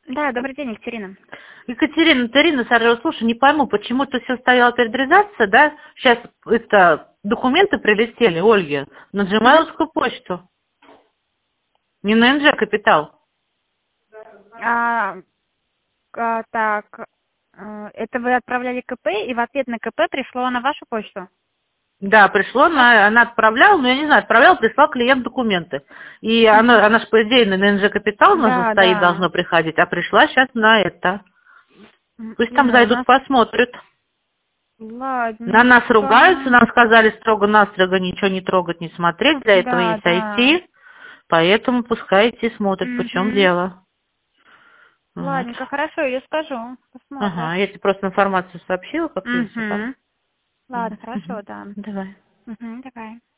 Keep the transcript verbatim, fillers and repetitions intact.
Да, добрый день, Екатерина. Екатерина, Тарина, Сараево, слушай, не пойму, почему-то все стояло перед реализацией, да? Сейчас это документы прилетели Ольге на Мгм. джимайловскую почту, не на эн джи Капитал. А, а, так, э, это вы отправляли КП, и в ответ на КП пришло на вашу почту? Да, пришло, на, она отправляла, ну я не знаю, отправляла, прислал клиент документы. И она, Мгм. она же, по идее, на эн джи Капитал у нас же Да, стоит, да. должно приходить, а пришла сейчас на это. М, Пусть там Ну, у зайдут, нас... посмотрят. На нас Ладненько. ругаются, нам сказали строго-настрого ничего не трогать, не смотреть, для этого Да, есть да. ай ти, поэтому пускай идти смотрят, в чем Угу. дело. Вот. Ладненько, хорошо, я скажу. Посмотрят. Ага, я тебе просто информацию сообщила, как видите, так. Угу. Ладно, Вот. хорошо, Мгм. да. Давай. Угу, давай.